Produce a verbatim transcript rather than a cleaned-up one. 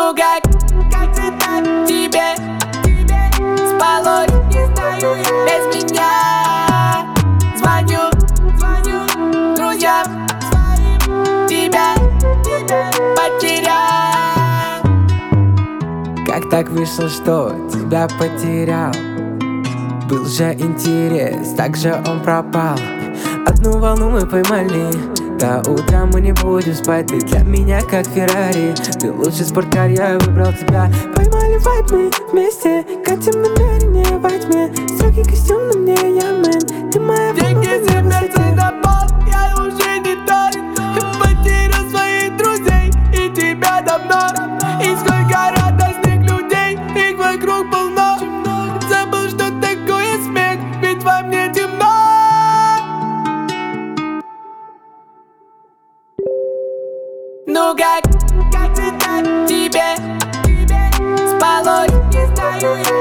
Ну как, как тебе спалось без меня? Звоню, звоню друзьям своим, тебя потерял. Как так вышло, что тебя потерял? Был же интерес, так же он пропал. Одну волну мы поймали, до утра мы не будем спать. Ты для меня как Феррари, ты лучший спорткар, я выбрал тебя. Поймали вайб мы вместе, катим намерение во тьме. Строгий костюм на мне, я мэн, ты моя деньги сыпятся на пол, я уже не тот. Потерял своих друзей и тебя давно. И сколько радостных людей, их вокруг полно. Забыл, что такое смех, ведь во мне темно. Ну как, как тебе спалось, не знаю я.